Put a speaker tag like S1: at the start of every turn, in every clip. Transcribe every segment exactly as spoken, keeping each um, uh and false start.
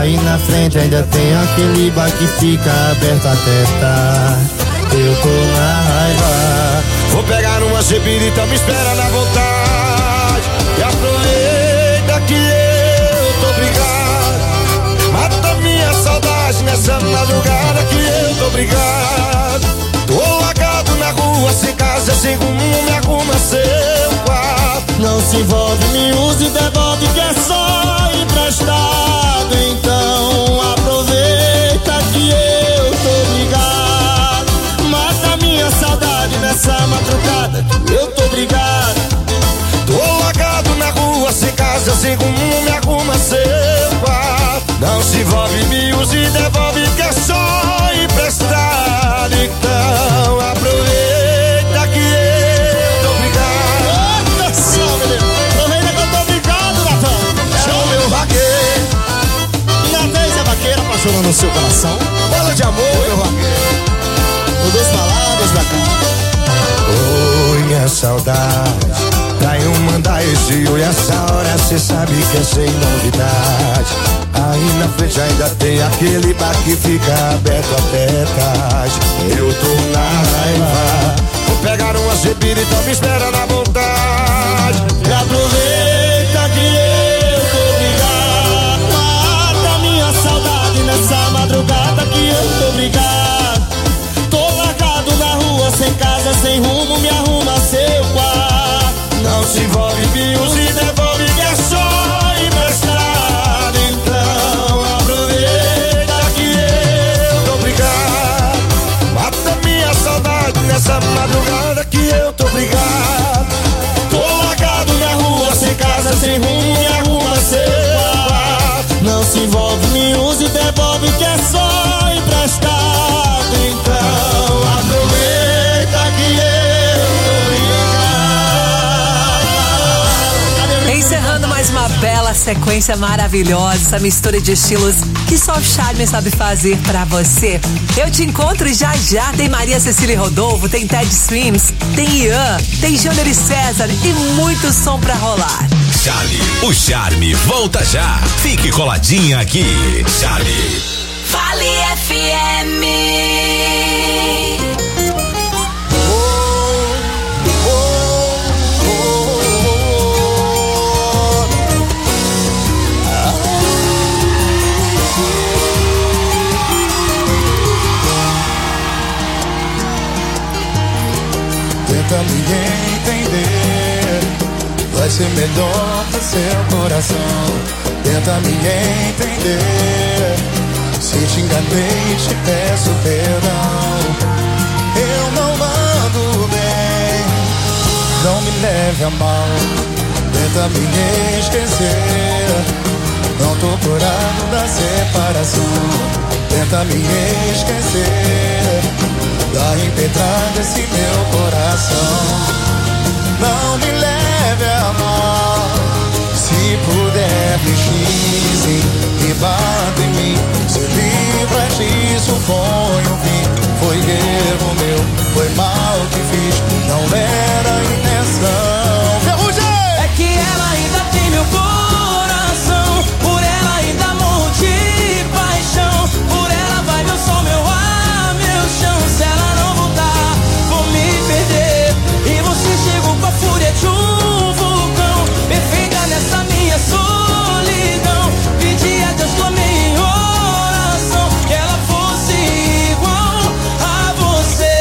S1: Aí na frente ainda tem aquele bar que fica aberto até tarde. Eu tô na raiva.
S2: Vou pegar uma cepirita, me espera na vontade. E aproveita que eu tô brigado. Mata minha saudade nessa madrugada que eu tô brigado. Tô largado na rua, sem casa, sem rumo, me arruma seu quarto.
S1: Não se envolve, me use e devolve que é só emprestado. Então aproveita que eu tô brigado. Mata minha saudade nessa madrugada que eu tô brigado.
S2: Tô largado na rua, sem casa, sem rumo, me arruma seu quarto. Não se envolve, me use e devolve que é só emprestado. Então aproveita que eu tô brigado.
S1: Olha só, menino, aproveita que eu tô brigado, Natão.
S2: Chama meu vaqueiro.
S1: Natão, esse é vaqueiro apaixonando no seu coração.
S2: Bola de amor, meu vaqueiro.
S1: Mudou as palavras pra cá.
S2: Oi, minha saudade. Traiu um mandar esse oi, essa hora cê sabe que é sem novidade. Aí na frente ainda tem aquele bar que fica aberto até tarde. Eu tô na raiva. Vou pegar uma cepirita, me espera na vontade.
S1: E aproveita que eu tô brigado. Mata minha saudade nessa madrugada que eu tô brigado. Tô largado na rua, sem casa, sem rumo, me arruma seu quarto.
S2: Não se envolve, me use e devolve que é só emprestado. Então aproveita que eu tô brigado. Mata minha saudade nessa madrugada que eu tô brigado. Tô largado na rua, sem casa, sem rumo, me arruma seu quarto.
S1: Não se envolve, me use e devolve que é só emprestado.
S2: Então aproveita que eu tô brigado.
S3: Encerrando mais uma bela sequência maravilhosa, essa mistura de estilos que só o Charme sabe fazer pra você. Eu te encontro já já. Tem Maria Cecília Rodolfo, tem Ted Swims, tem Ian, tem Júnior e César e muito som pra rolar.
S4: Charme, o Charme volta já. Fique coladinha aqui. Charme.
S5: Vale F M.
S6: Tenta me entender, vai ser melhor pro seu coração. Tenta me entender, se te enganei te peço perdão. Eu não ando bem, não me leve a mal. Tenta me esquecer, não tô curado da separação. Tenta me esquecer, dá impetrada esse meu coração. Não me leve a mal, se puder me xingue, me bata em mim. Se livra disso, põe um fim. Foi erro meu, foi mal que fiz, não era a intenção. Ferrugem!
S7: É que ela ainda tem meu coração, por ela ainda morro de paixão. Por ela vai meu sol, meu ar, meu chão. Se ela não voltar, vou me perder. E você chegou com a fúria de um vulcão, perfeita nessa minha solidão. Pedi a Deus, clamei em oração, que ela fosse igual a você.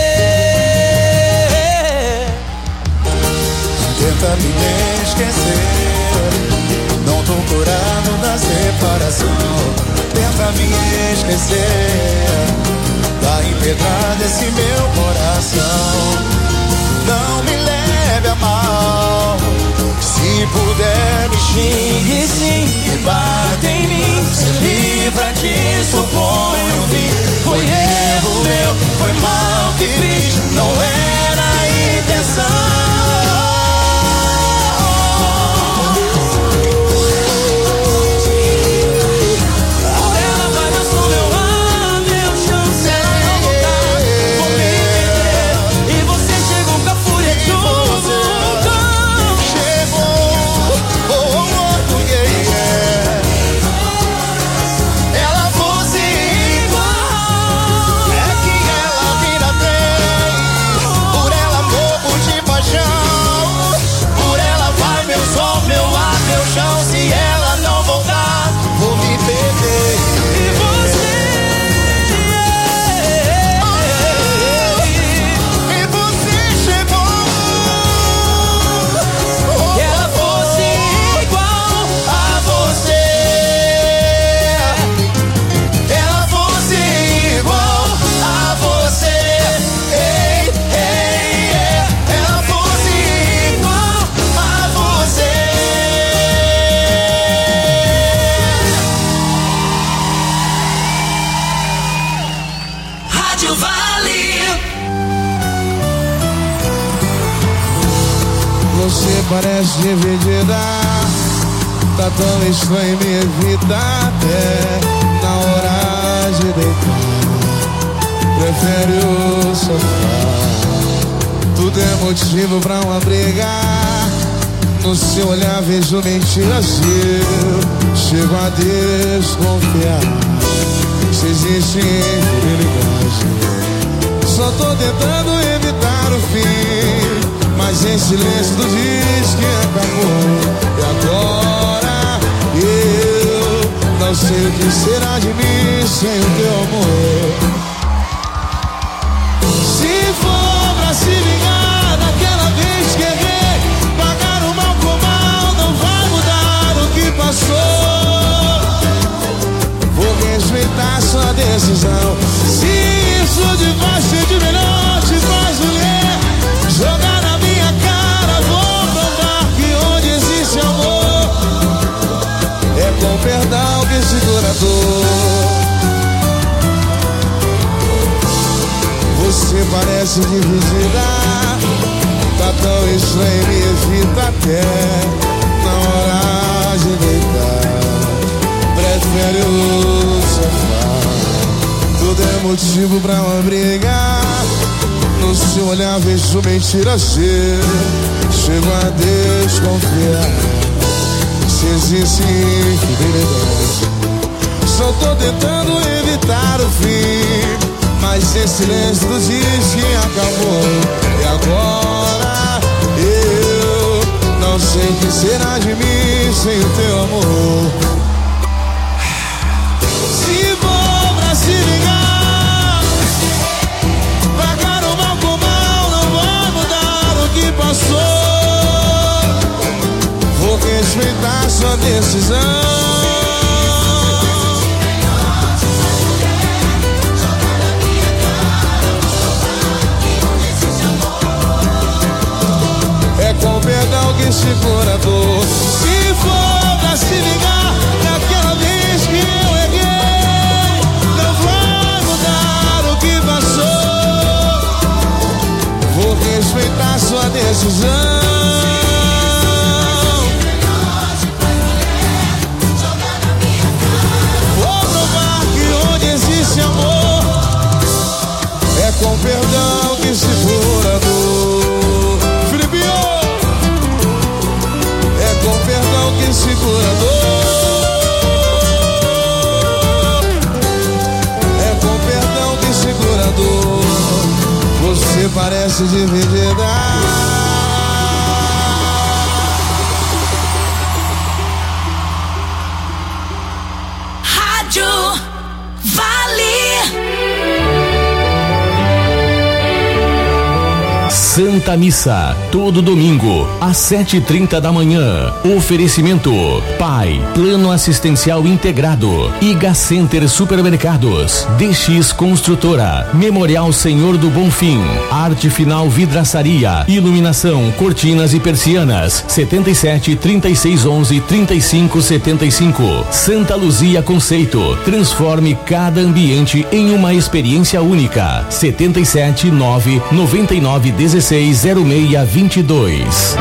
S6: Tenta me esquecer, não tô curado da separação. Tenta me esquecer, tá empedrado esse meu coração. Não me leve a mal, se puder me xingue sim, me bata em mim. Se livra disso, põe um fim. Foi erro meu, foi mal que fiz, não era a intenção. parece dividida, tá tão estranho, me evita até na hora de deitar. Prefere o sofá, tudo é motivo pra uma briga. No seu olhar vejo mentiras e eu chego a desconfiar se existe infidelidade. Só tô tentando evitar o fim, mas em silêncio tu diz que acabou. E agora eu não sei o que será de mim sem o teu amor. Se for pra se vingar daquela vez que errei, pagar o mal com mal não vai mudar o que passou. Vou respeitar sua decisão. Se isso de baixo de melhor te faz mulher, jogar na minha cara, vou provar que onde existe amor é com perdão que segura a dor. Você parece dividida, tá tão estranho, me evita até na hora de deitar. Prefere o sofá, tudo é motivo pra uma briga. No seu olhar vejo mentiras, chego a desconfiar se existe infidelidade. Só tô tentando evitar o fim, mas em silêncio tu diz que acabou. E agora eu não sei o que será de mim sem o teu amor. Se for pra se ligar, pagar o mal com mal não vai mudar o que passou. Vou respeitar sua decisão. Com perdão que segura a dor. Se for pra se ligar daquela vez que eu errei, não vai mudar o que passou. Vou respeitar sua decisão. Vou provar que onde existe amor é com perdão que segura a dor. Com perdão que segura a dor. É com perdão que segura a dor. Você parece dividida.
S5: Rádio Vale.
S8: Santa Missa, todo domingo, às sete e trinta da manhã. Oferecimento: Pai, Plano Assistencial Integrado, Iga Center Supermercados, D X Construtora, Memorial Senhor do Bonfim, Arte Final Vidraçaria, Iluminação, Cortinas e Persianas, setenta e sete, trinta e seis, onze, trinta e cinco, setenta e cinco. Santa Luzia Conceito, transforme cada ambiente em uma experiência única. setenta e sete, nove, noventa e nove, dezesseis, zero seis, vinte e dois.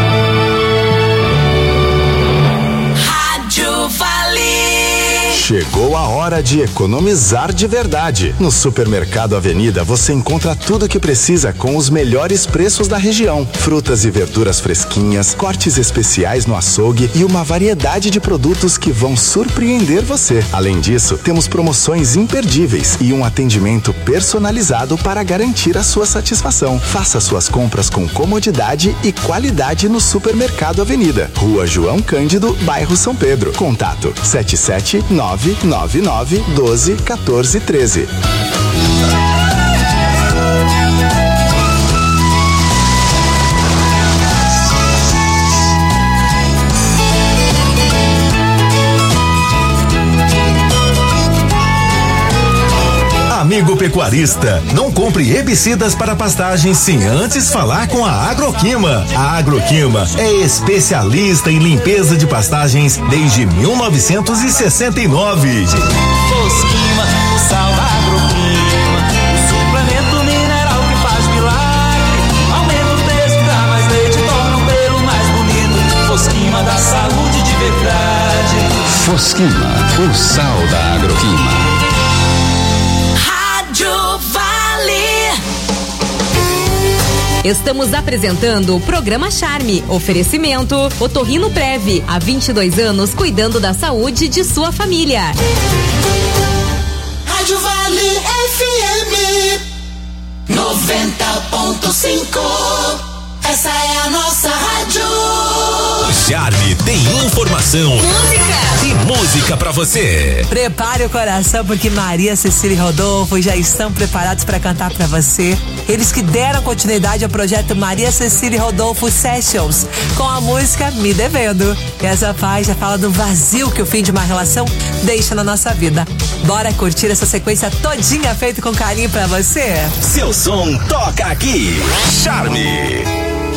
S5: Rádio Vale.
S9: Chegou a hora de economizar de verdade. No Supermercado Avenida você encontra tudo o que precisa com os melhores preços da região. Frutas e verduras fresquinhas, cortes especiais no açougue e uma variedade de produtos que vão surpreender você. Além disso, temos promoções imperdíveis e um atendimento personalizado para garantir a sua satisfação. Faça suas compras com comodidade e qualidade no Supermercado Avenida, Rua João Cândido, bairro São Pedro. Contato sete sete nove nove nove doze quatorze treze.
S4: Amigo pecuarista, não compre herbicidas para pastagens sem antes falar com a Agroquima. A Agroquima é especialista em limpeza de pastagens desde mil novecentos e sessenta e nove.
S7: Tosquima, sal da Agroquima, o suplemento mineral que faz milagre. Aumenta o peso, dá mais leite, torna o pelo mais bonito.
S10: Fosquima, o sal da Agroquima.
S5: Rádio Vale.
S11: Estamos apresentando o programa Charme. Oferecimento Otorrino Prev, há vinte e dois anos cuidando da saúde de sua família.
S5: Rádio Vale F M noventa ponto cinco. Essa é a nossa rádio.
S4: Charme tem informação.
S5: Música.
S4: E música pra você.
S3: Prepare o coração porque Maria Cecília e Rodolfo já estão preparados para cantar pra você. Eles que deram continuidade ao projeto Maria Cecília e Rodolfo Sessions com a música Me Devendo. E essa faixa fala do vazio que o fim de uma relação deixa na nossa vida. Bora curtir essa sequência todinha feita com carinho pra você?
S4: Seu som toca aqui. Charme.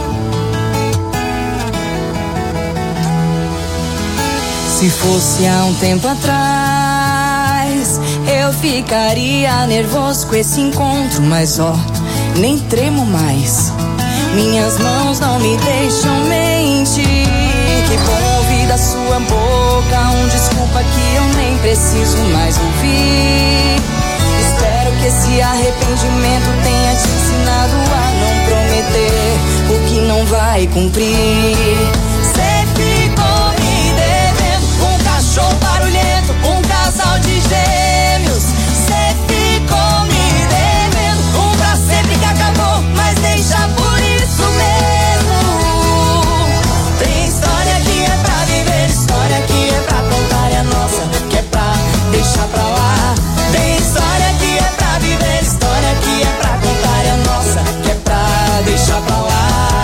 S7: Se fosse há um tempo atrás, eu ficaria nervoso com esse encontro, mas ó, nem tremo mais. Minhas mãos não me deixam mentir. Que bom ouvir da sua boca um desculpa que eu nem preciso mais ouvir. Espero que esse arrependimento tenha te ensinado a não prometer o que não vai cumprir. Cê ficou me devendo um cachorro barulhento, um casal de gêmeos. Cê ficou me devendo um pra sempre que acabou, mas deixa por isso mesmo. Tem história que é pra viver, história que é pra contar, e a nossa que é pra deixar pra lá. Tem história que é pra viver, história que é pra contar, e a nossa que é pra deixar pra lá.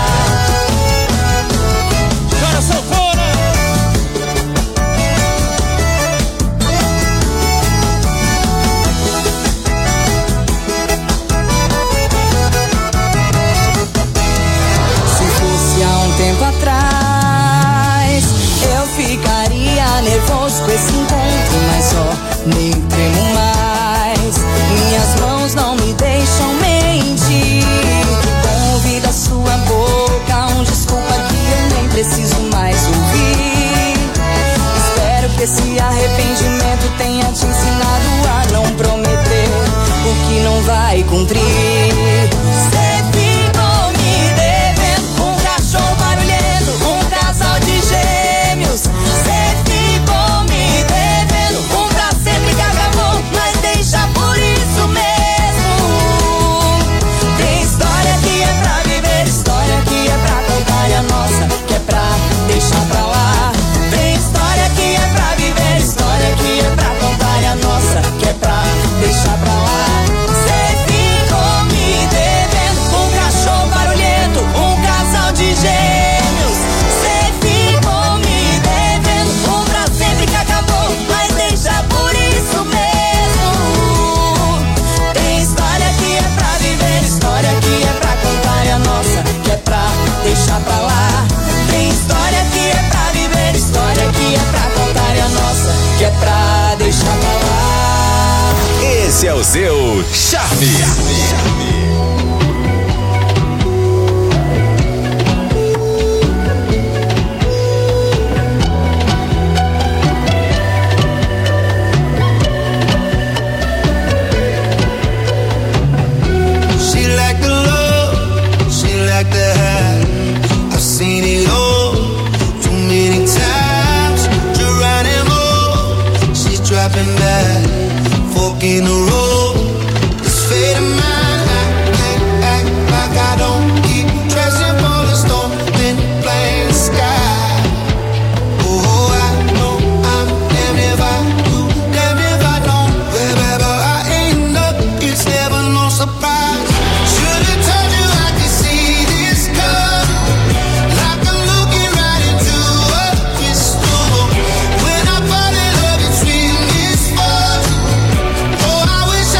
S7: Chora, sanfona! Se fosse há um tempo atrás, eu ficaria nervoso com esse encontro, mas ó, nem tremo mais. Minhas mãos não me deixam mentir. Que bom ouvir da sua boca um desculpa que eu nem preciso mais ouvir. Espero que esse arrependimento tenha te ensinado a não prometer o que não vai cumprir. Cê ficou me devendo um cachorro barulhento, um casal de gêmeos. Cê ficou me devendo um pra sempre que acabou, mas deixa por isso mesmo. Tem história que é pra viver, história que é pra contar, e a nossa que é pra deixar pra lá. Tem história que é pra viver, história que é pra contar, e a nossa que é pra deixar pra lá. Cê ficou me devendo um cachorro barulhento, um casal de gêmeos. Cê ficou me devendo um pra sempre que acabou, mas deixa por isso mesmo. Tem história que é pra viver, história que é pra contar, e a nossa que é pra deixar pra lá. Tem história que é pra viver, história que é pra contar, e a nossa que é pra deixar pra lá.
S4: Esse é o seu Charme.
S2: She like the love, she like the high. I've seen it all too many times. Geronimo, she's dropping back, fork in the road. This fate of mine, I can't act like I don't keep dressing for the storm, then playing the sky. Oh, I know I'm damned if I do, damned if I don't. Wherever I end up, it's never no surprise. Should've told you I could see this coming, like I'm looking right into a crystal. When I fall in love, it's really this far. Oh, I wish I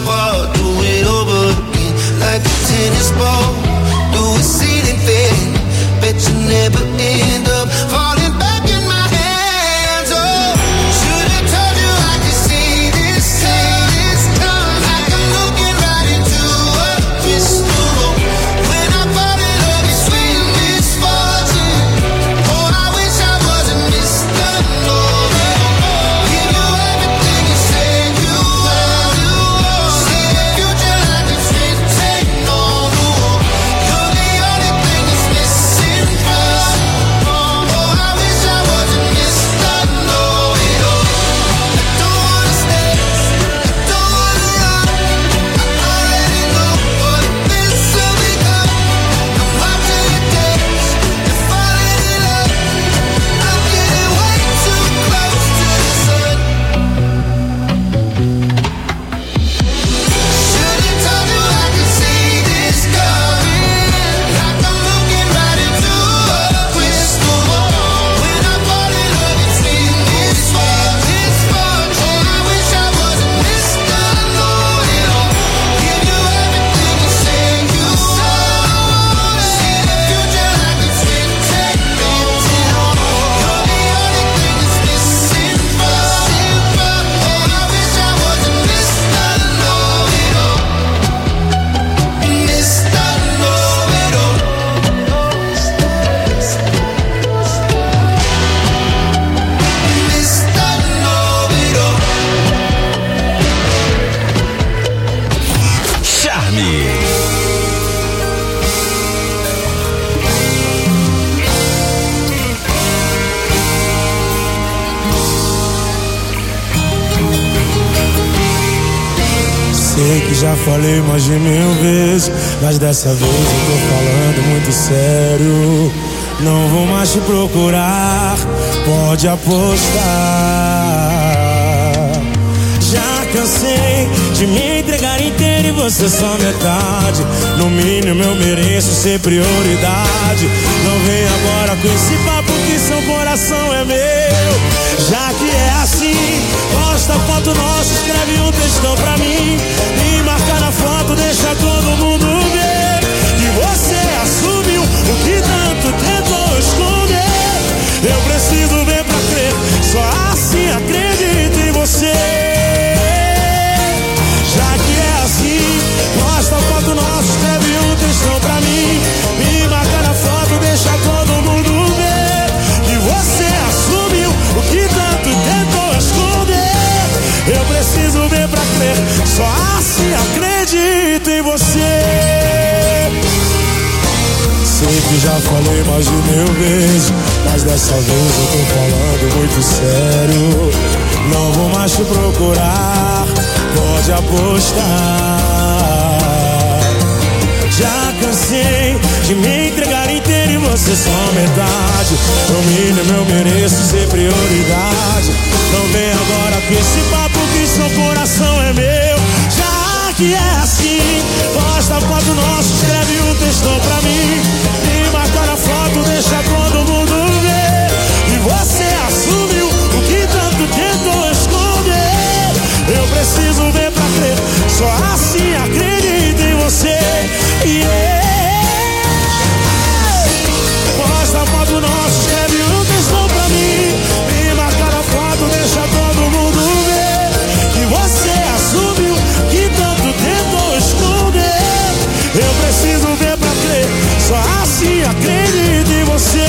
S12: apart, do it over again. Like a tennis ball, do a ceiling fan. Bet you never end up falling back in my hands. Oh, should've told you I could see this, see this coming. Like I'm looking right into a crystal ball. When I fall in love, it's sweet misfortune. Oh, I wish I wasn't Mister Know-It-All. Give you everything you said you want. See the future like it's written on the wall. You're the only thing that's missing from. Oh, I wish I wasn't Mister Know-It-All. I don't wanna stay, I don't wanna run. I already know what this will become. I'm watching your days, you're falling in love. I'm getting way too close to the sun. Should've told you I could see this coming. Like I'm looking right into a crystal ball. When I fall in love, it's sweet misfortune. Oh, I wish I wasn't Mister Know-It-All. Give you everything you said you want. See the future like it's written on the wall. You're the only thing that's missing from. Oh, I wish I wasn't Mister Know-It-All. Mister Know-It-All. Mister Know-It-All.
S8: Charme.
S6: Sei que já falei mais de mil vezes, mas dessa vez eu tô falando muito sério. Não vou mais te procurar, pode apostar. Já cansei de me entregar inteiro e você só metade. No mínimo eu mereço ser prioridade. Não vem agora com esse papo que seu coração é meu. Já que é assim, posta foto nossa, escreve um textão pra mim. Me marca na foto, deixa todo mundo ver que você assumiu o que tanto tentou esconder. Eu preciso ver pra crer, só assim acredito em você. Já que é assim, posta foto nossa, escreve um textão pra mim. Me marca na foto, deixa todo mundo ver que você assumiu o que tanto tentou esconder. Eu preciso ver pra crer, só assim acredito em você. Sei que já falei mais de mil vezes, mas dessa vez eu tô falando muito sério. Não vou mais te procurar, pode apostar. Já cansei de me entregar inteiro e você só metade. No mínimo eu mereço ser prioridade. Não vem agora com esse papo que seu coração é meu. Já que é assim, posta foto nossa, escreve um textão pra mim. Me marca na foto, deixa todo mundo ver que você assumiu o que tanto tentou esconder. Eu preciso ver pra crer, só assim acredito em você. Yeah. Posta foto nossa, escreve um textão pra mim. Me marca na foto, deixa todo mundo ver que você assumiu que tanto tentou esconder. Eu preciso ver pra crer, só assim acredito em você.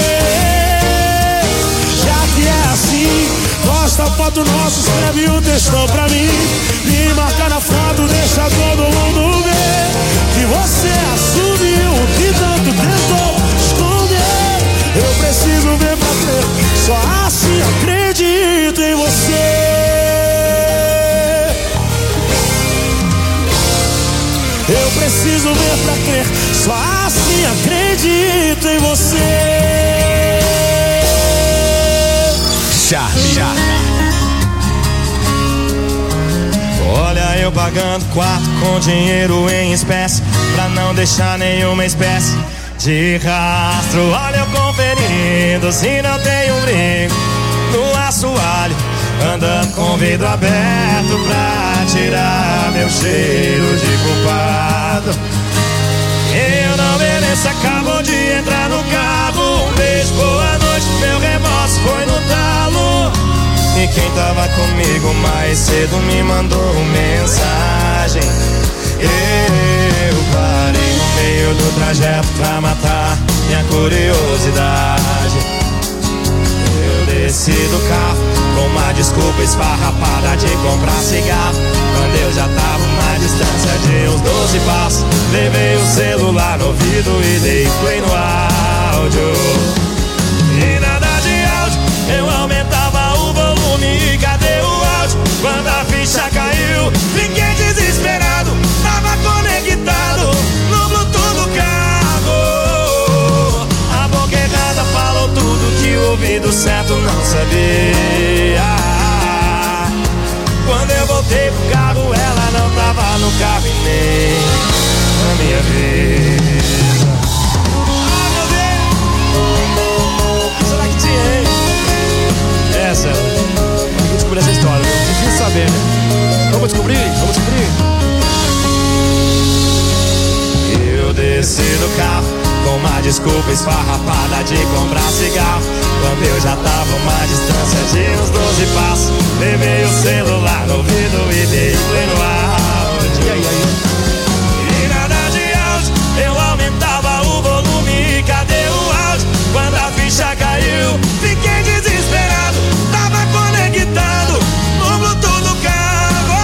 S6: Já que é assim, posta foto nossa, escreve um textão pra mim. Me marca na foto, deixa todo mundo ver que você assumiu o que tanto tentou esconder. Eu preciso ver pra crer, só assim acredito em você. Eu preciso ver pra crer, só assim acredito em você.
S8: Charme.
S2: Olha eu pagando quarto com dinheiro em espécie, pra não deixar nenhuma espécie de rastro. Olha eu conferindo se não tem um brinco no assoalho, andando com vidro aberto pra tirar meu cheiro de culpado. Eu não mereço, acabou de entrar no carro. Um beijo, boa noite, meu remorso foi no talo. E quem tava comigo mais cedo me mandou mensagem. Eu parei no meio do trajeto pra matar minha curiosidade. Eu desci do carro com uma desculpa esfarrapada de comprar cigarro. Quando eu já tava uma distância de uns doze passos, levei o celular no ouvido e dei play no áudio. E nada de áudio, eu aumentava o volume e cadê o áudio? Quando a ficha caiu, fiquei desesperado. Tava conectado no Bluetooth do carro. A boca errada falou tudo que o ouvido certo não sabia. Quando eu voltei pro carro, ela não tava no carro e nem na minha vida. Ah, meu Deus! O que será que tinha, hein? Essa, tem que descobrir essa história, viu? Difícil saber, né? Vamos descobrir? Vamos descobrir? Eu desci do carro com uma desculpa esfarrapada de comprar cigarro. Quando eu já tava uma distância de uns doze passos, levei o celular no ouvido e dei play no áudio. E aí, aí? E nada de áudio, eu aumentava o volume e cadê o áudio? Quando a ficha caiu, fiquei desesperado. Tava conectado no Bluetooth do carro.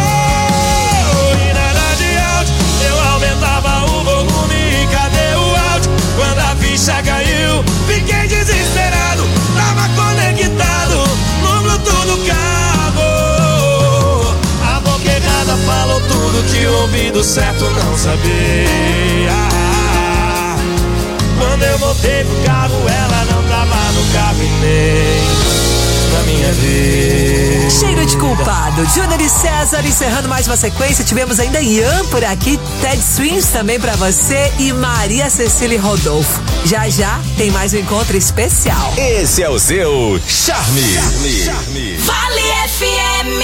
S2: E nada de áudio, eu aumentava o volume e cadê o áudio? Quando a ficha caiu, fiquei desesperado. Tava conectado no Bluetooth do carro. A boca errada falou tudo que o ouvido certo não sabia. Quando eu voltei pro carro, ela não tava no carro e nem na minha vida.
S3: Cheiro de culpado, Júnior e César encerrando mais uma sequência. Tivemos ainda Ian por aqui, Ted Swings também pra você e Maria Cecília Rodolfo. Já já tem mais um encontro especial.
S4: Esse é o seu Charme. Charme. Charme.
S5: Vale F M.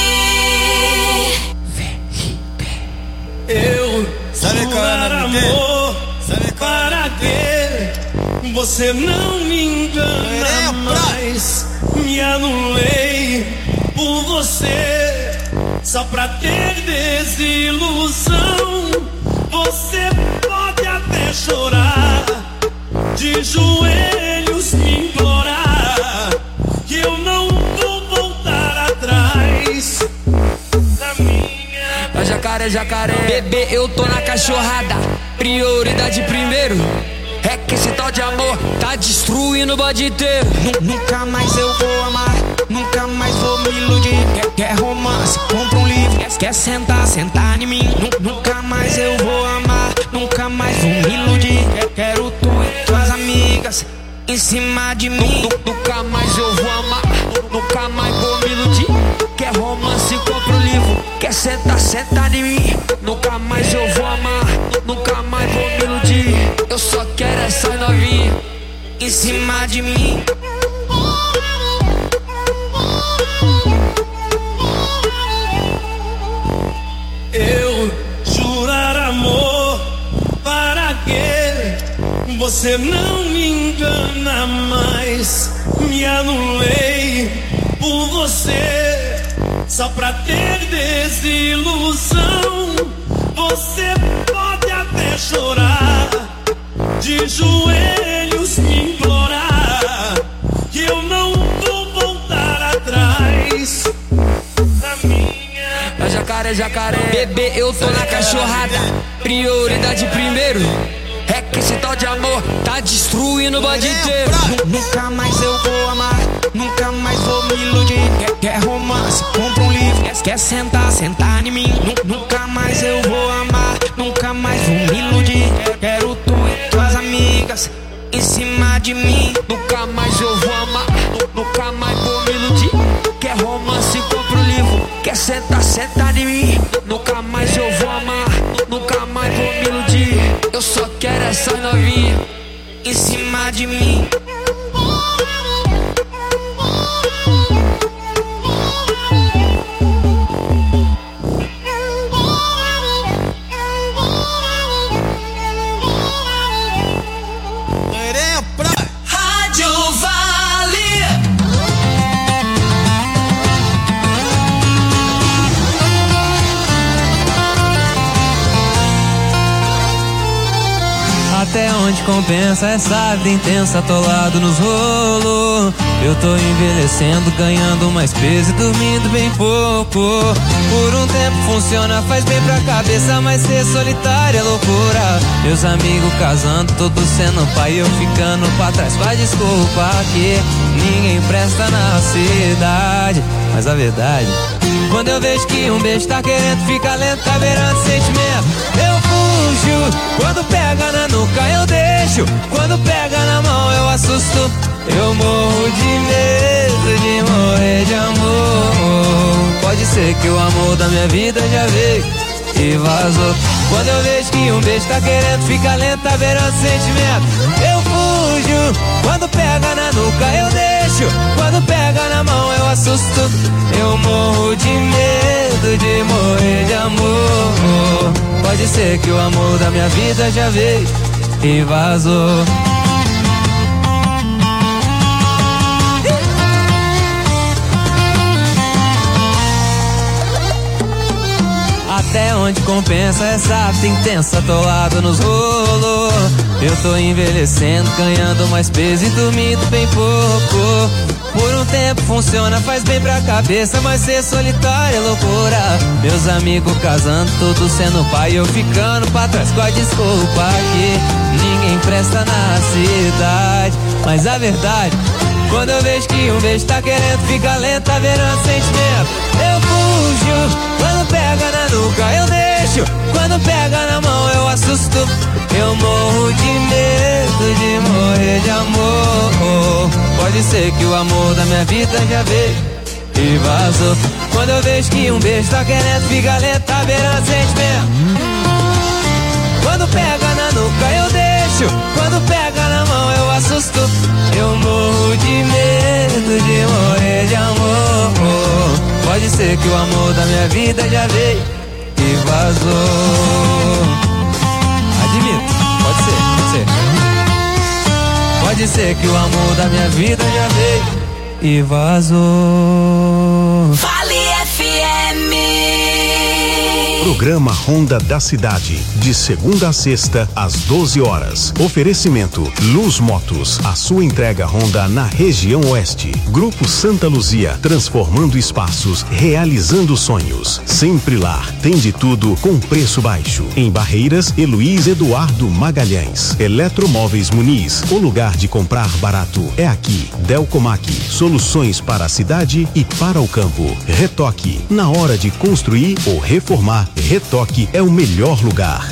S7: Eu
S2: sabe qual é o nome
S7: amor, sabe para que você não me engana
S2: é
S7: mais. Me anulei por você só pra ter desilusão. Você pode até chorar, de joelhos me implorar, que eu não vou voltar atrás. Na minha
S13: jacaré, jacaré, bebê, eu tô na cachorrada. Prioridade primeiro. É que esse tal de amor tá destruindo o bode inteiro.
S14: Nunca mais eu vou amar, nunca mais vou me iludir. Quer, quer romance, compra um livro. Quer, quer sentar, sentar em mim. Nunca mais eu vou amar, nunca mais vou me iludir. Quer, quero tu e tuas amigas em cima de mim.
S13: Nunca mais eu vou amar, nunca mais vou me iludir. Quer romance, compra um livro. Quer sentar, sentar em mim. Nunca mais eu vou amar, nunca mais vou me iludir. Eu só quero essa novinha
S14: em cima de mim.
S7: Eu jurar amor, para que você não me engana mais. Me anulei por você só pra ter desilusão. Você pode até chorar, de joelhos me implorar, que eu não vou voltar atrás. Na minha
S13: jacaré, jacaré, bebê, eu tô na cachorrada. Prioridade primeiro. É que esse tal de amor tá destruindo o bode inteiro.
S14: Nunca mais eu vou amar, nunca mais vou me iludir. Quer, quer romance, compra um livro. Quer, quer sentar, sentar em mim. Nunca mais eu vou amar, nunca mais vou me iludir. Quero tu e tuas amigas em cima de mim.
S13: Nunca mais eu vou amar, nunca mais vou me iludir. Quer romance, compra um livro. Quer sentar, sentar em mim. Nunca mais eu vou amar, nunca mais vou me iludir. Eu só quero essa novinha
S14: em cima de mim.
S7: onde compensa essa vida intensa, atolado nos rolos. Eu tô envelhecendo, ganhando mais peso e dormindo bem pouco. Por um tempo funciona, faz bem pra cabeça, mas ser solitário é loucura. Meus amigos casando, todos sendo pai, eu ficando pra trás. Faz desculpa que ninguém presta na cidade, mas a verdade, quando eu vejo que um beijo tá querendo ficar lento, tá beirando sentimento, eu fujo. Quando pega na nuca eu deixo, quando pega na mão eu assusto. Eu morro de medo de morrer de amor. Pode ser que o amor da minha vida já veio e vazou. Quando eu vejo que um beijo tá querendo ficar lento, tá beirando sentimento, eu fujo. Quando pega na nuca eu deixo, quando pega na mão eu assusto. Eu morro de medo de morrer de amor. Pode ser que o amor da minha vida já veio e vazou. Até onde compensa essa vida intensa, atolado nos rolos. Eu tô envelhecendo, ganhando mais peso e dormindo bem pouco. Por um tempo funciona, faz bem pra cabeça, mas ser solitário é loucura. Meus amigos casando, todos sendo pai, eu ficando pra trás com a desculpa que ninguém presta na cidade. Mas a verdade, quando eu vejo que um beijo tá querendo ficar lento, tá virando sentimento, eu fujo. Quando pega na nuca eu deixo, quando pega na mão eu assusto. Eu morro de medo de morrer de amor. Pode ser que o amor da minha vida já veio e vazou. Quando eu vejo que um beijo tá querendo ficar lento, tá beirando sentimento, quando pega na nuca eu deixo, quando pega na mão eu assusto. Eu morro de medo de morrer de amor. Pode ser que o amor da minha vida já veio e vazou. Admito, pode ser, pode ser. Pode ser que o amor da minha vida já veio e vazou.
S5: Vale F M.
S15: Programa Honda da Cidade, de segunda a sexta, às doze horas. Oferecimento Luz Motos, a sua entrega Honda na região oeste. Grupo Santa Luzia, transformando espaços, realizando sonhos. Sempre Lar, tem de tudo com preço baixo. Em Barreiras, Heloís Eduardo Magalhães. Eletromóveis Muniz, o lugar de comprar barato é aqui. Delcomac, soluções para a cidade e para o campo. Retoque, na hora de construir ou reformar, Retoque é o melhor lugar.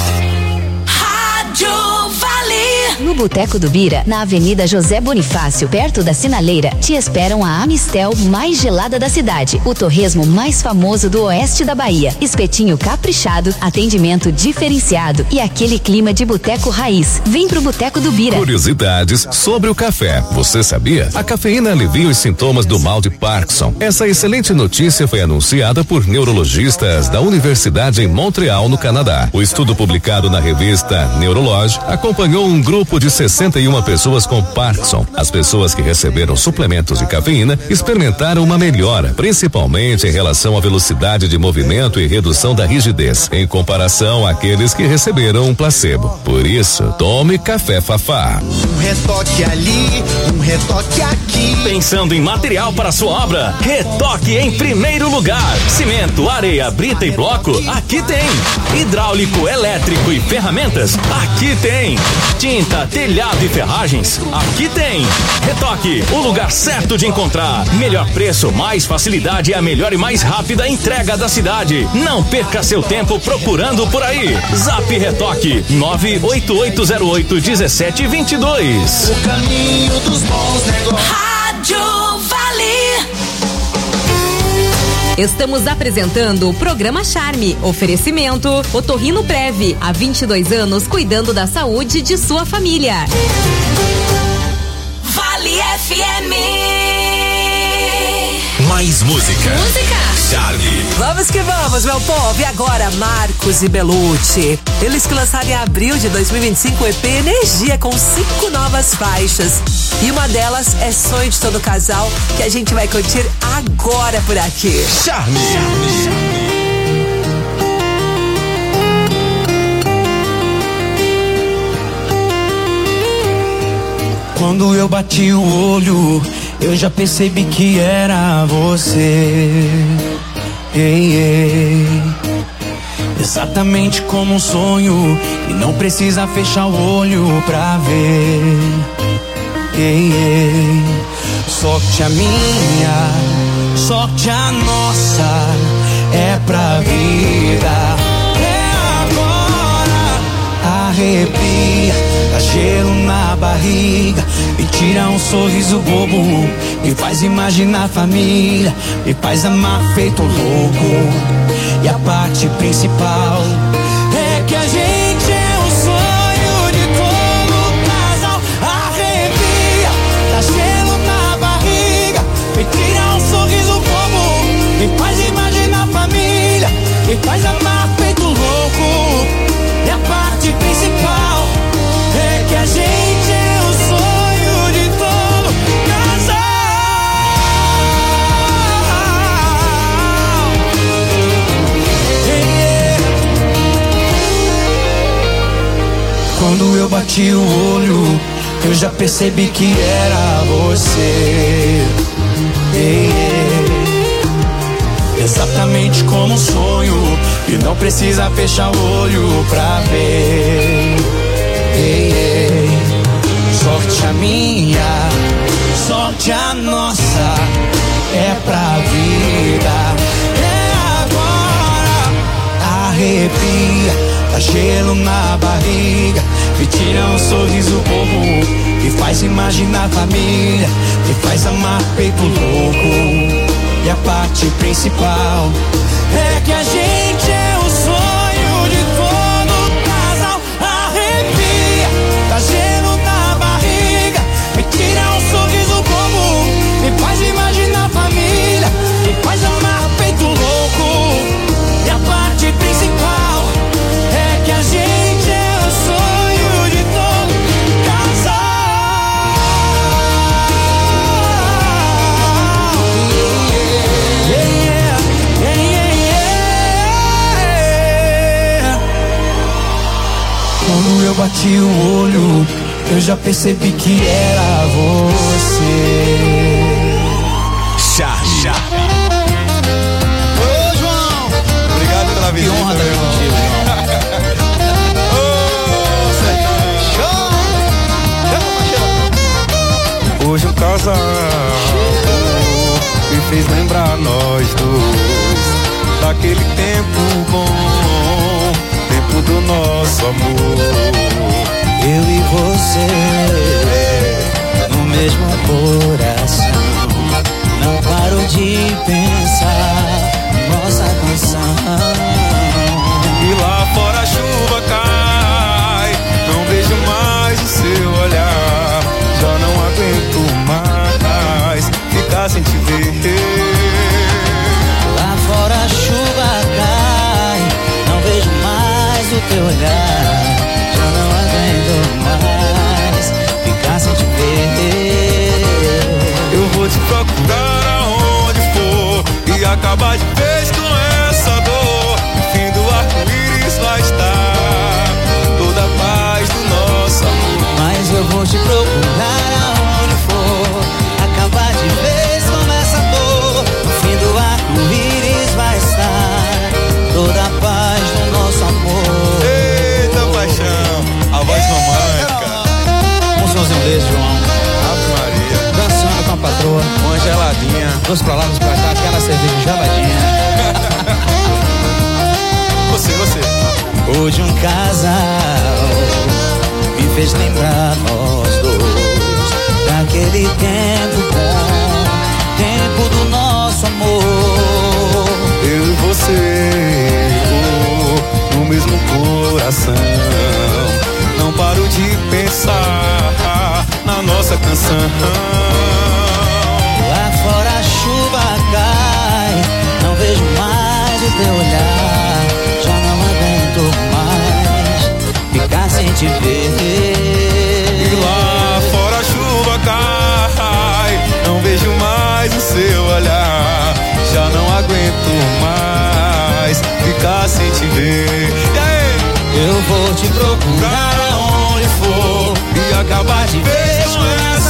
S5: Rádio Vale.
S16: No Boteco do Bira, na Avenida José Bonifácio, perto da Sinaleira, te esperam a Amistel mais gelada da cidade, o torresmo mais famoso do oeste da Bahia, espetinho caprichado, atendimento diferenciado e aquele clima de boteco raiz. Vem pro Boteco do Bira.
S17: Curiosidades sobre o café. Você sabia? A cafeína alivia os sintomas do mal de Parkinson. Essa excelente notícia foi anunciada por neurologistas da Universidade em Montreal, no Canadá. O estudo publicado na revista Neurology acompanhou um grupo de sessenta e uma pessoas com Parkinson. As pessoas que receberam suplementos de cafeína experimentaram uma melhora, principalmente em relação à velocidade de movimento e redução da rigidez, em comparação àqueles que receberam um placebo. Por isso, tome café Fafá.
S18: Um retoque ali, um retoque aqui.
S19: Pensando em material para sua obra? Retoque em primeiro lugar. Cimento, areia, brita e bloco? Aqui tem. Hidráulico, elétrico e ferramentas? Aqui tem. Tinta, telhado e ferragens? Aqui tem. Retoque, o lugar certo de encontrar. Melhor preço, mais facilidade e a melhor e mais rápida entrega da cidade. Não perca seu tempo procurando por aí. Zap Retoque nove oito oito zero oito um sete dois dois.
S18: O caminho dos bons negócios.
S5: Rádio Vale.
S11: Estamos apresentando o programa Charme. Oferecimento Otorrino Prev, há vinte e dois anos cuidando da saúde de sua família.
S5: Vale F M.
S8: Mais música.
S5: Música.
S8: Charme.
S3: Vamos que vamos, meu povo. E agora, Marcos e Belucci. Eles que lançaram em abril de dois mil e vinte e cinco o E P Energia com cinco novas faixas. E uma delas é Sonho de Todo Casal, que a gente vai curtir agora por aqui.
S8: Charme. Charme.
S14: Quando eu bati o olho, eu já percebi que era você. Ei, ei. Exatamente como um sonho, e não precisa fechar o olho pra ver. Ei, ei. Sorte a minha, sorte a nossa, é pra vida. É agora, arrepia, dá gelo na barriga, me tira um sorriso bobo, me faz imaginar a família, me faz amar feito louco. E a parte principal é que a gente é o sonho de todo casal. Arrepia, dá gelo na barriga, me tira um sorriso bobo, me faz imaginar a família, me faz amar feito louco. E a parte principal é que a gente é o sonho de todo casal. Quando eu bati o olho, eu já percebi que era você. Ei, ei. Exatamente como um sonho, e não precisa fechar o olho pra ver. Ei, ei. Sorte a minha, sorte a nossa, é pra vida. É agora, arrepia, dá gelo na barriga, me tira um sorriso bobo, me faz imaginar a família, me faz amar feito louco. E a parte principal é que a gente é o sonho de todo casal. Arrepia, dá gelo na barriga, me tira um sorriso bobo, me faz imaginar a família, me faz amar feito louco. E a parte principal é que a gente é o sonho de todo casal. Yeah, yeah, yeah, yeah. Quando eu bati o olho, eu já percebi que era você.
S20: Charme. Ô, João! Obrigado pela visita. Que honra estar contigo, João.
S6: Hoje um casal me fez lembrar nós dois daquele tempo bom, tempo do nosso amor.
S14: Eu e você no mesmo coração, não paro de pensar nossa canção.
S6: E lá fora a chuva cai, não vejo mais o seu olhar, já não aguento mais ficar sem te ver.
S14: Lá fora a chuva cai, não vejo mais o teu olhar, já não aguento mais ficar sem te ver.
S6: Eu vou te procurar aonde for e acabar de vez com essa dor. No fim do arco-íris vai estar toda a paz do nosso amor.
S14: Mas eu vou te procurar aonde for, acabar de vez com essa dor. No fim do arco-íris vai estar toda a paz do nosso amor.
S20: Eita paixão, a voz romântica.
S14: Um somzinho desse, João.
S20: Ave Maria.
S14: Dançando com a patroa,
S20: uma geladinha.
S14: dois pra lá, dois pra cá, aquela cerveja geladinha.
S20: Você, você.
S14: Hoje um casal me fez lembrar nós dois daquele tempo bom, tempo do nosso amor.
S6: Eu e você, oh, no mesmo coração, não paro de pensar na nossa canção.
S14: Lá fora a chuva cai, não vejo mais o teu olhar, já não aguento mais ficar sem te ver.
S6: E lá fora a chuva cai, não vejo mais o seu olhar, já não aguento mais ficar sem te ver. E aí?
S14: Eu vou te procurar aonde for
S6: e acabar de vez com essa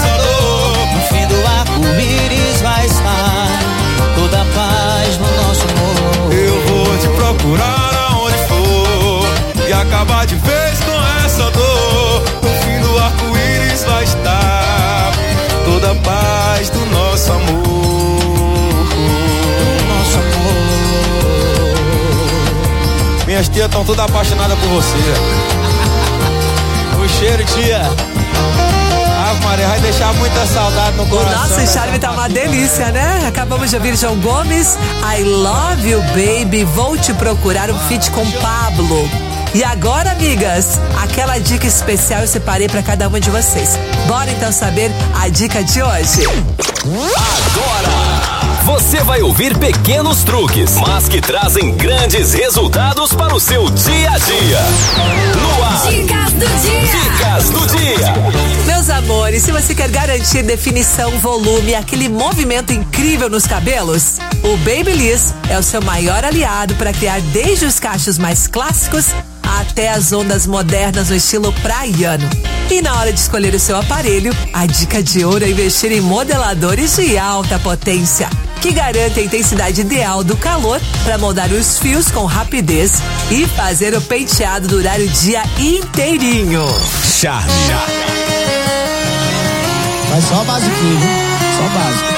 S20: minhas tias estão todas apaixonadas por você, velho. O cheiro, tia. Ah, Maria, vai deixar muita saudade no coração.
S3: O nosso charme tá uma delícia, né? Acabamos de ouvir João Gomes, I Love You Baby, vou te procurar, um feat com Pablo. E agora, amigas, aquela dica especial eu separei pra cada uma de vocês. Bora então saber a dica de hoje.
S19: Agora! Você vai ouvir pequenos truques, mas que trazem grandes resultados para o seu dia a dia. No ar.
S11: Dicas do dia.
S19: Dicas do dia.
S3: Meus amores, se você quer garantir definição, volume, aquele movimento incrível nos cabelos, o Babyliss é o seu maior aliado para criar desde os cachos mais clássicos até as ondas modernas no estilo praiano. E na hora de escolher o seu aparelho, a dica de ouro é investir em modeladores de alta potência, que garantem a intensidade ideal do calor para moldar os fios com rapidez e fazer o penteado durar o dia inteirinho.
S4: Charme.
S18: Mas só basiquinho, viu? Só básico.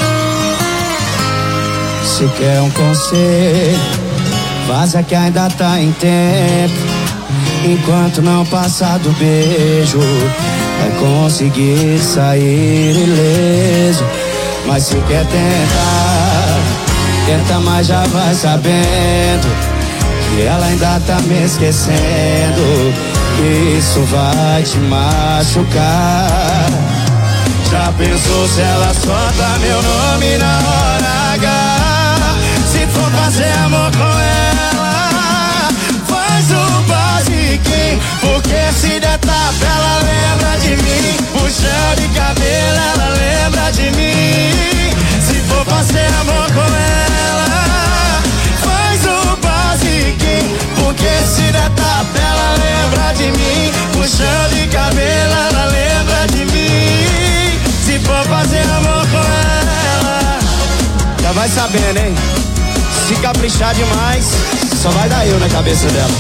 S18: Se quer um conselho, vaza que ainda tá em tempo. Enquanto não passar do beijo, vai conseguir sair ileso. Mas se quer tentar, tenta, mas já vai sabendo que ela ainda tá me esquecendo. Isso vai te machucar. Já pensou se ela solta meu nome na hora H? Se for fazer amor com ela, faz o basiquinho, porque se der tapa ela lembra de mim. Puxão de cabelo ela lembra de mim. Se for fazer amor com ela, faz o basiquinho, porque se der tapa ela lembra de mim. Puxão de cabelo ela lembra de mim. Se for fazer amor com ela, já vai sabendo, hein? Se caprichar demais, só vai dar eu na cabeça dela.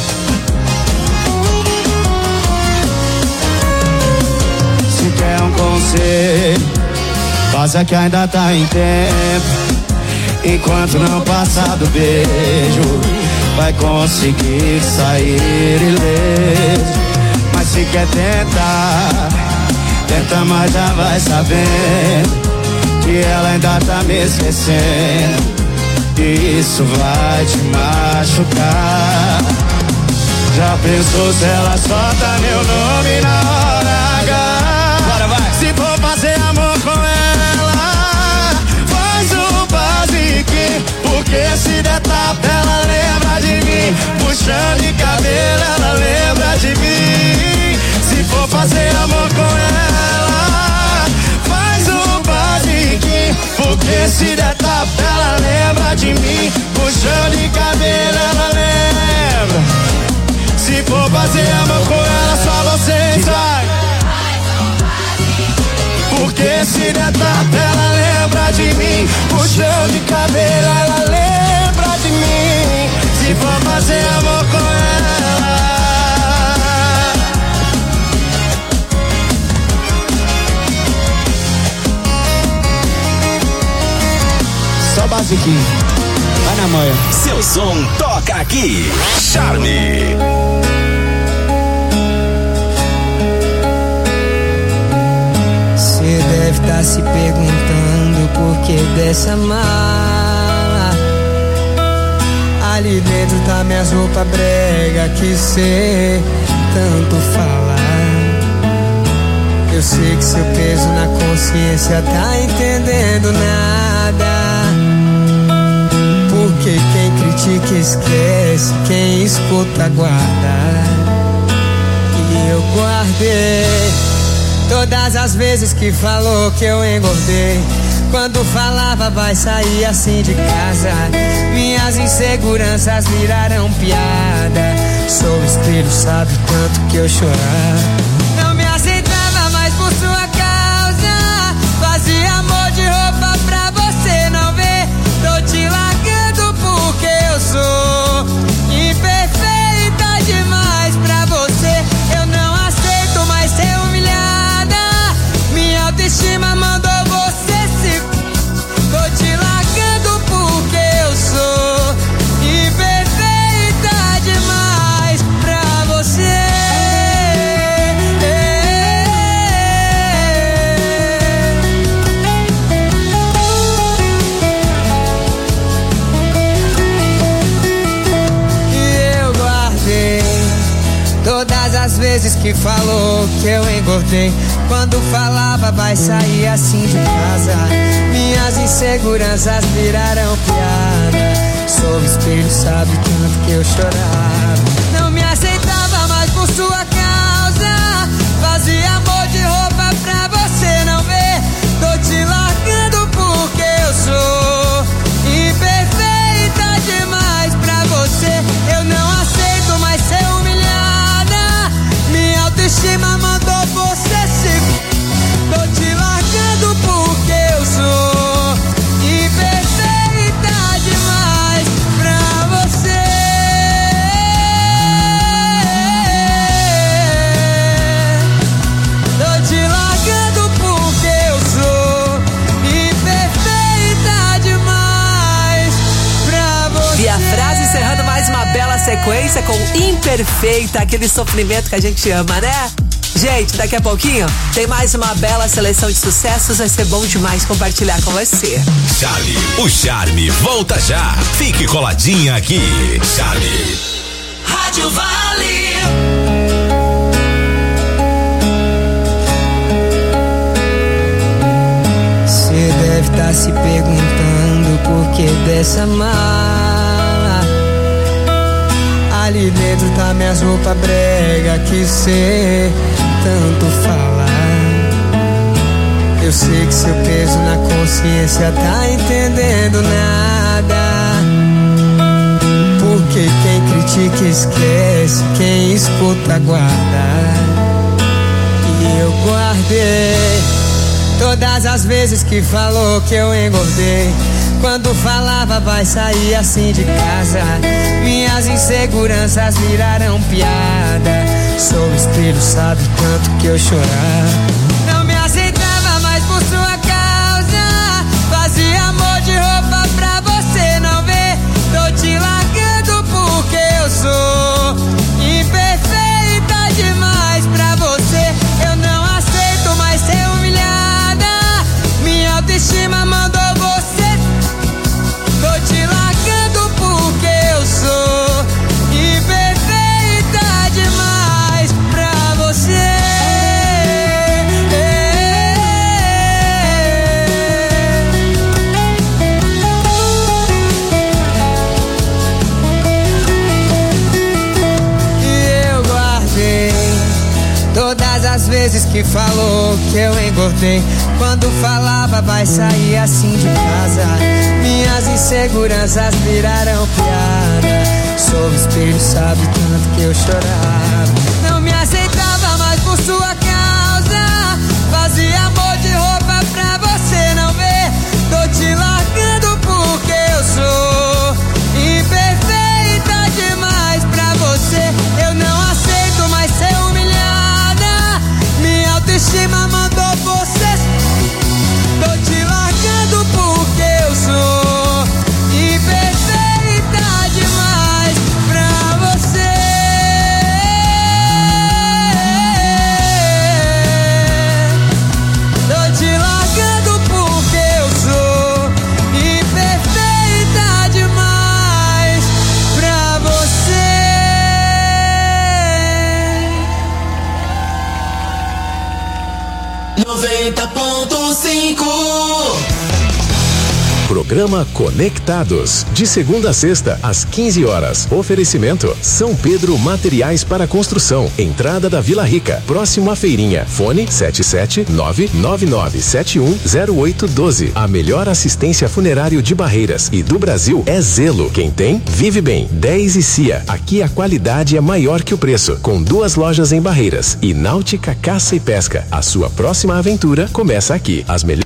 S18: Se quer um conselho, faça que ainda tá em tempo. Enquanto não passar do beijo, vai conseguir sair ileso. Mas se quer tentar, tenta, mas já vai sabendo que ela ainda tá me esquecendo. Isso vai te machucar. Já pensou se ela solta meu nome na hora H? Bora, vai. Se for fazer amor com ela, faz o basiquinho, porque se der tapa ela lembra de mim. Puxão de cabelo ela lembra de mim. Se for fazer amor com ela, faz o basiquinho, porque se der tapa ela lembra de mim. Puxão de cabelo ela lembra. Se for fazer amor com ela, só você sai. Porque se der tapa ela lembra de mim. Puxão de cabelo ela lembra de mim. Se for fazer amor com ela, só basiquinho, vai na manhã.
S19: Seu som toca aqui. Charme.
S14: Você deve estar se perguntando por que dessa mala ali dentro das minhas roupas brega que cê tanto fala. Eu sei que seu peso na consciência tá entendendo nada. Porque quem critica esquece, quem escuta guarda. E eu guardei todas as vezes que falou que eu engordei. Quando falava vai sair assim de casa, minhas inseguranças viraram piada. Sou o espelho, sabe tanto que eu chorava. Não me aceitava mais por sua causa. Fazia amor de roupa pra você não ver. Tô te largando porque eu sou imperfeita demais pra você. Eu não aceito mais ser humilhada. Minha autoestima mandou você se... Tô te largando porque eu sou imperfeita demais.
S18: as vezes que falou que eu engordei, quando falava vai sair assim de casa, minhas inseguranças viraram piada. Sou o espelho, sabe tanto que eu chorava. Não me aceitava mais por sua causa, fazia amor de roupa pra você não ver. Tô te largando porque eu sou imperfeita demais pra você. Eu não aceito mais ser humilhada, minha autoestima mandou você se... Tô te largando porque eu sou imperfeita demais pra você. Tô te largando porque eu sou imperfeita demais pra você.
S3: E a frase encerrando mais uma bela sequência com imperfeita, aquele sofrimento que a gente ama, né? Gente, daqui a pouquinho tem mais uma bela seleção de sucessos, vai ser bom demais compartilhar com você.
S4: Charlie, o charme volta já. Fique coladinha aqui. Charlie.
S5: Rádio Vale.
S18: Cê deve estar se perguntando por que dessa mala. Ali dentro tá minhas roupas brega que cê tanto fala. Eu sei que seu peso na consciência tá entendendo nada. Porque quem critica esquece, quem escuta guarda. E eu guardei todas as vezes que falou que eu engordei, quando falava vai sair assim de casa, minhas inseguranças viraram piada. Sou o espelho, sabe tanto que eu chorava. Não me aceitava mais por sua causa, fazia amor de roupa pra você não ver. Tô te largando porque eu sou imperfeita demais pra você. Eu não aceito mais ser humilhada, minha autoestima mandou você. Tô te largando porque eu sou imperfeita demais pra você. E eu guardei todas as vezes que falou que eu engordei, quando falava vai sair assim de casa, minhas inseguranças viraram piada. Sou o espelho, sabe tanto que eu chorava. Não me aceitava mais por sua causa, fazia amor de roupa pra você não ver. Tô te largando porque eu sou imperfeita demais pra você. Eu não aceito mais ser humilhada, minha autoestima mandou você. Tô te largando porque eu sou imperfeita demais pra você. Tô te largando porque eu sou imperfeita demais pra você.
S5: noventa ponto cinco.
S15: Programa Conectados, de segunda a sexta, às quinze horas. Oferecimento São Pedro Materiais para Construção, entrada da Vila Rica, próximo à feirinha. Fone sete sete nove nove nove sete um zero oito um dois. A melhor assistência funerária de Barreiras e do Brasil é Zelo. Quem tem, vive bem. dez e Cia. Aqui a qualidade é maior que o preço. Com duas lojas em Barreiras e Náutica Caça e Pesca. A sua próxima aventura começa aqui. As melhores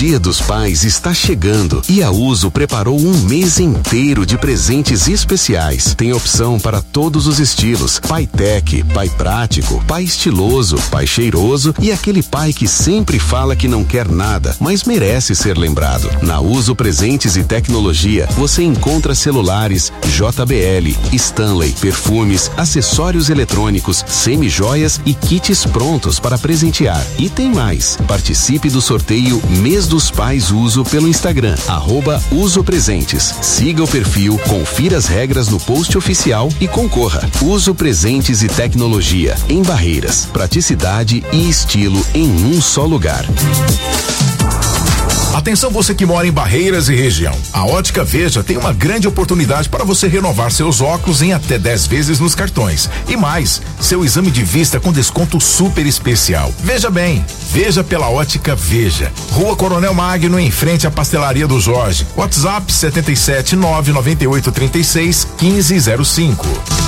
S10: Dia dos Pais está chegando e a Uso preparou um mês inteiro de presentes especiais. Tem opção para todos os estilos: pai tech, pai prático, pai estiloso, pai cheiroso e aquele pai que sempre fala que não quer nada, mas merece ser lembrado. Na Uso Presentes e Tecnologia, você encontra celulares, J B L, Stanley, perfumes, acessórios eletrônicos, semi-joias e kits prontos para presentear. E tem mais. Participe do sorteio Mês dos Pais Uso pelo Instagram, arroba Uso Presentes. Siga o perfil, confira as regras no post oficial e concorra. Uso Presentes e Tecnologia, em Barreiras. Praticidade e estilo em um só lugar.
S21: Atenção, você que mora em Barreiras e região. A Ótica Veja tem uma grande oportunidade para você renovar seus óculos em até dez vezes nos cartões. E mais, seu exame de vista com desconto super especial. Veja bem, veja pela Ótica Veja. Rua Coronel Magno, em frente à Pastelaria do Jorge. WhatsApp setenta e sete, nove nove oito, trinta e seis, quinze zero cinco.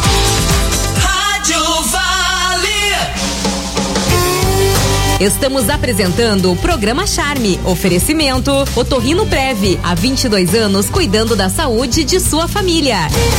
S11: Estamos apresentando o programa Charme. Oferecimento Otorrino Prev. Há vinte e dois anos cuidando da saúde de sua família.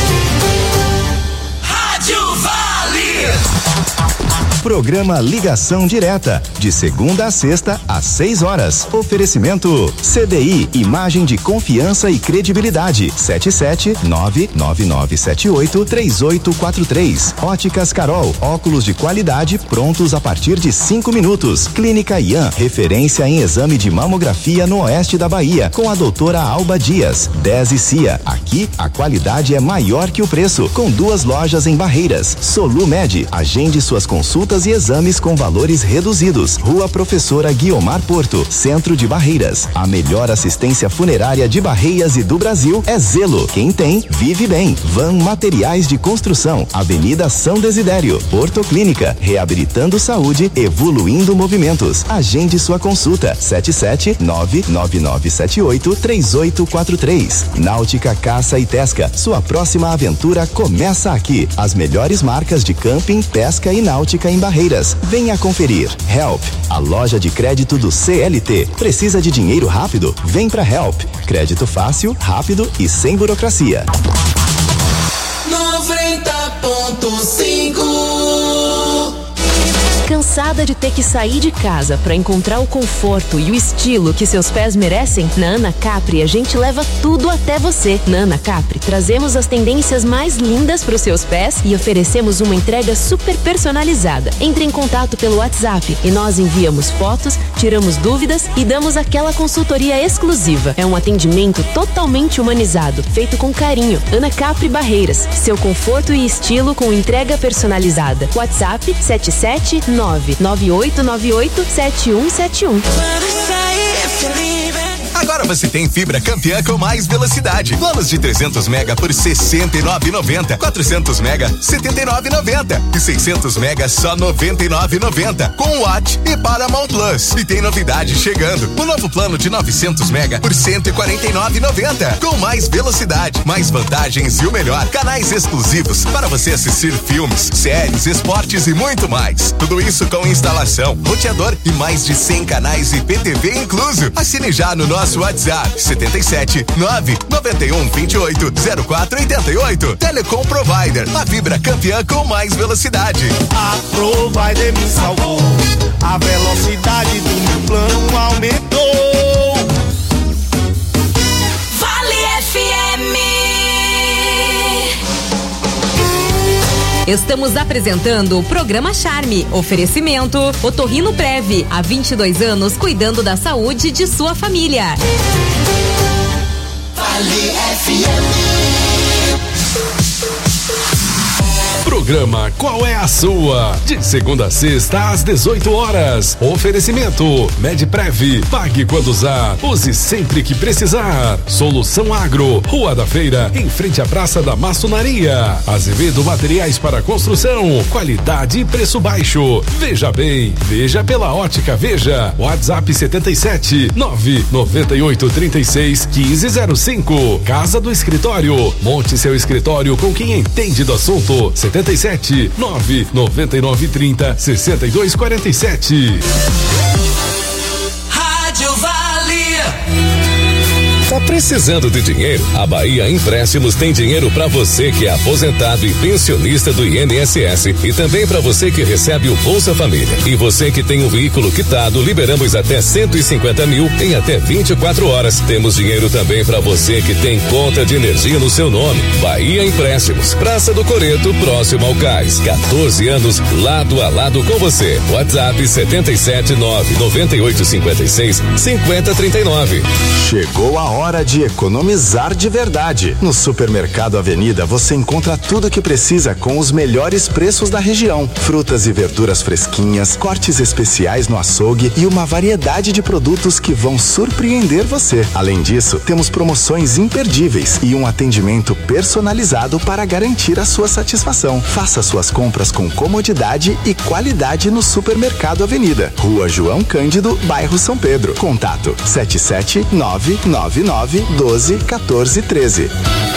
S5: Rádio Vale.
S9: Programa Ligação Direta, de segunda a sexta, às seis horas. Oferecimento C D I, imagem de confiança e credibilidade. sete sete nove nove nove sete oito três oito quatro três. Óticas Carol, óculos de qualidade prontos a partir de cinco minutos. Clínica Ian, referência em exame de mamografia no oeste da Bahia, com a doutora Alba Dias. dez e Cia, aqui a qualidade é maior que o preço, com duas lojas em Barreiras. Solumed, agende suas consultas e exames com valores reduzidos. Rua Professora Guiomar Porto, centro de Barreiras. A melhor assistência funerária de Barreiras e do Brasil é Zelo. Quem tem, vive bem. Van Materiais de Construção, Avenida São Desidério. Porto Clínica, reabilitando saúde, evoluindo movimentos. Agende sua consulta. sete sete nove nove nove sete oito três oito quatro três. Náutica Caça e Pesca, sua próxima aventura começa aqui. As melhores marcas de camping, pesca e náutica em Barreiras. Venha conferir. Help, a loja de crédito do C L T. Precisa de dinheiro rápido? Vem pra Help. Crédito fácil, rápido e sem burocracia.
S5: noventa ponto cinco.
S22: Cansada de ter que sair de casa para encontrar o conforto e o estilo que seus pés merecem? Na Ana Capri a gente leva tudo até você. Na Ana Capri trazemos as tendências mais lindas para os seus pés e oferecemos uma entrega super personalizada. Entre em contato pelo WhatsApp e nós enviamos fotos, tiramos dúvidas e damos aquela consultoria exclusiva. É um atendimento totalmente humanizado, feito com carinho. Ana Capri Barreiras, seu conforto e estilo com entrega personalizada. WhatsApp sete sete nove nove oito nove oito sete um sete um.
S23: Agora você tem fibra campeã com mais velocidade. Planos de trezentos mega por sessenta e nove reais e noventa centavos. quatrocentos mega, setenta e nove reais e noventa centavos. E seiscentos mega, só noventa e nove reais e noventa centavos. Com Watt e Paramount Plus. E tem novidade chegando. O novo plano de novecentos mega por cento e quarenta e nove reais e noventa centavos. Com mais velocidade, mais vantagens e o melhor. Canais exclusivos para você assistir filmes, séries, esportes e muito mais. Tudo isso com instalação, roteador e mais de cem canais e P T V incluso. Assine já no nosso WhatsApp setenta e sete nove noventa e um vinte e oito zero quatro oitenta e oito. Telecom Provider, a fibra campeã com mais velocidade.
S2: A Provider me salvou, a velocidade do meu plano aumentou.
S5: Vale F M.
S11: Estamos apresentando o programa Charme. Oferecimento Otorrino Prev. Há vinte e dois anos cuidando da saúde de sua família.
S5: Vale F M.
S24: Programa Qual é a Sua? De segunda a sexta às dezoito horas. Oferecimento Medprev. Pague quando usar. Use sempre que precisar. Solução Agro. Rua da Feira, em frente à Praça da Maçonaria. Azevedo Materiais para Construção. Qualidade e preço baixo. Veja bem. Veja pela Ótica Veja. WhatsApp setenta e sete nove noventa e oito trinta e seis quinze zero cinco. Casa do Escritório. Monte seu escritório com quem entende do assunto. setenta e sete nove noventa e nove trinta sessenta e dois quarenta e sete.
S5: Rádio Vale.
S17: Tá precisando de dinheiro? A Bahia Empréstimos tem dinheiro para você que é aposentado e pensionista do I N S S e também para você que recebe o Bolsa Família. E você que tem um veículo quitado, liberamos até cento e cinquenta mil em até vinte e quatro horas. Temos dinheiro também para você que tem conta de energia no seu nome. Bahia Empréstimos, Praça do Coreto, próximo ao Cais. quatorze anos lado a lado com você. WhatsApp setenta e sete nove noventa e oito cinquenta e seis cinquenta trinta e nove.
S9: Chegou a hora de economizar de verdade. No Supermercado Avenida você encontra tudo o que precisa com os melhores preços da região. Frutas e verduras fresquinhas, cortes especiais no açougue e uma variedade de produtos que vão surpreender você. Além disso, temos promoções imperdíveis e um atendimento personalizado para garantir a sua satisfação. Faça suas compras com comodidade e qualidade no Supermercado Avenida. Rua João Cândido, bairro São Pedro. Contato sete sete nove nove nove um dois um quatro um três.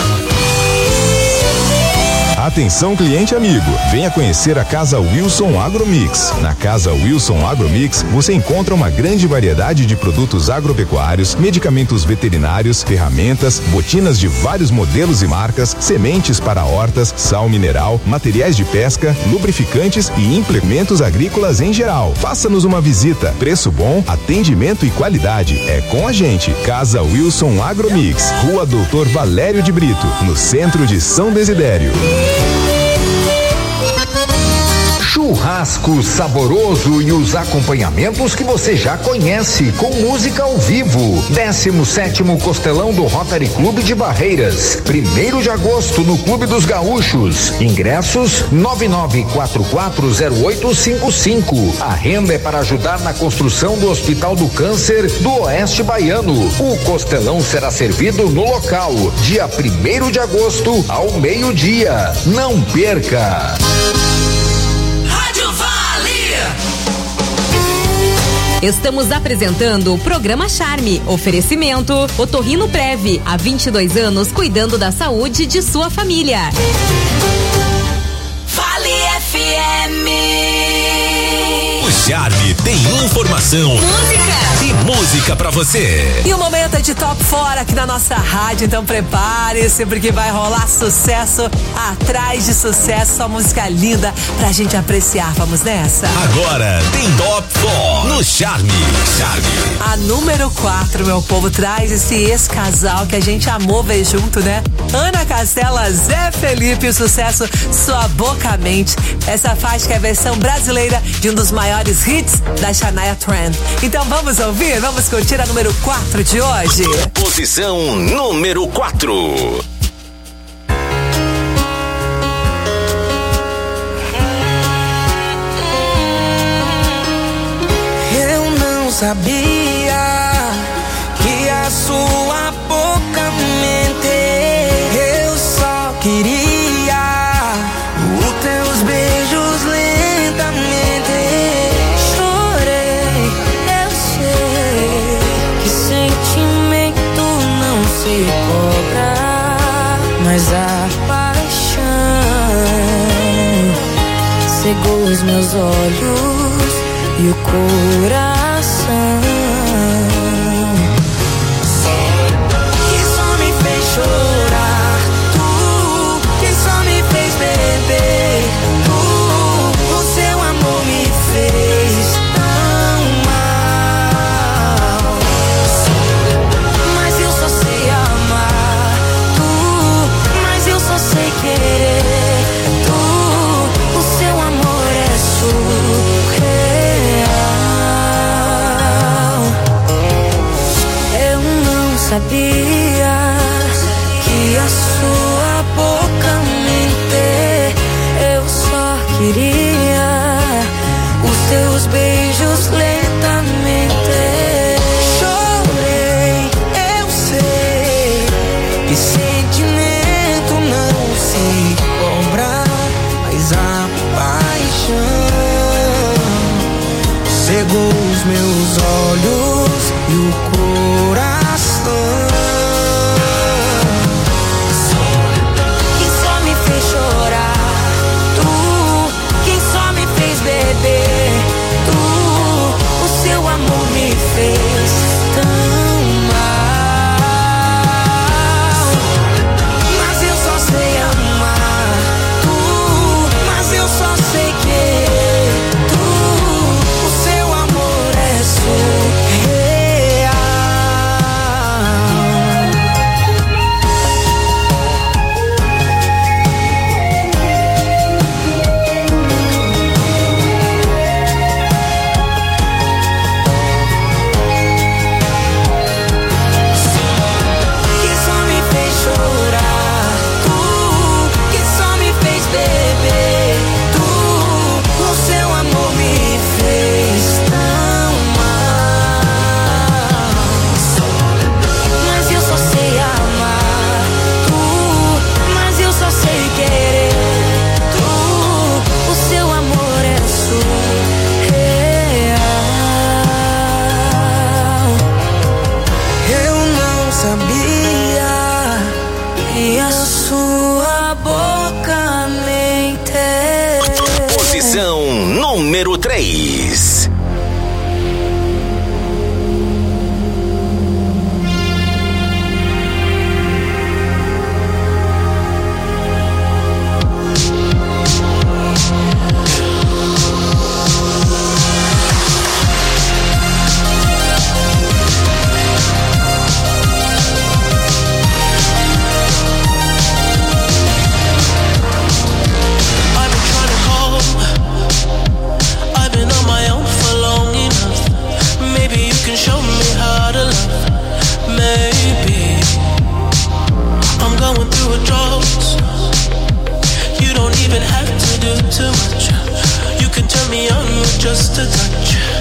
S1: Atenção cliente amigo, venha conhecer a Casa Wilson Agromix. Na Casa Wilson Agromix você encontra uma grande variedade de produtos agropecuários, medicamentos veterinários, ferramentas, botinas de vários modelos e marcas, sementes para hortas, sal mineral, materiais de pesca, lubrificantes e implementos agrícolas em geral. Faça-nos uma visita, preço bom, atendimento e qualidade. É com a gente. Casa Wilson Agromix, Rua Doutor Valério de Brito, no centro de São Desidério.
S7: Churrasco saboroso e os acompanhamentos que você já conhece, com música ao vivo. décimo sétimo Costelão do Rotary Clube de Barreiras, primeiro de agosto no Clube dos Gaúchos. Ingressos nove nove quatro quatro zero oito cinco cinco. A renda é para ajudar na construção do Hospital do Câncer do Oeste Baiano. O Costelão será servido no local, dia primeiro de agosto ao meio-dia. Não perca!
S11: Estamos apresentando o programa Charme. Oferecimento Otorrino Prev, há vinte e dois anos cuidando da saúde de sua família.
S5: Vale F M.
S12: O Charme tem informação, música e música pra você.
S3: E o momento é de top fora aqui na nossa rádio, então prepare-se porque vai rolar sucesso atrás de sucesso, só música linda pra gente apreciar. Vamos nessa?
S12: Agora tem top quatro no Charme. Charme.
S3: A número quatro, meu povo, traz esse ex-casal que a gente amou ver junto, né? Ana Castela, Zé Felipe, o sucesso Sua Boca Mente. Essa faixa que é a versão brasileira de um dos maiores hits da Shania Twain. Então vamos ouvir, vamos curtir a número quatro de hoje.
S12: Posição número quatro.
S14: Eu não sabia que a sua boca mente. Eu só queria os teus beijos lentamente. Chorei, eu sei que sentimento não se cobra, mas a paixão cegou os meus olhos e o coração. Que só me fez chorar, tu, que só me fez beber, tu, o seu amor me fez tão mal. Mas eu só sei amar, tu, mas eu só sei querer, tu, o seu amor é surreal. Sabia que a sua boca mente. Eu só queria os seus beijos lentamente. Chorei, eu sei que sentimento não se compra, mas a paixão cegou os meus olhos e o coração. Quem só me fez chorar, tu, quem só me fez beber, tu, o seu amor me fez tão mal.
S12: Posição número três.
S6: Too much. You can turn me on with just a touch.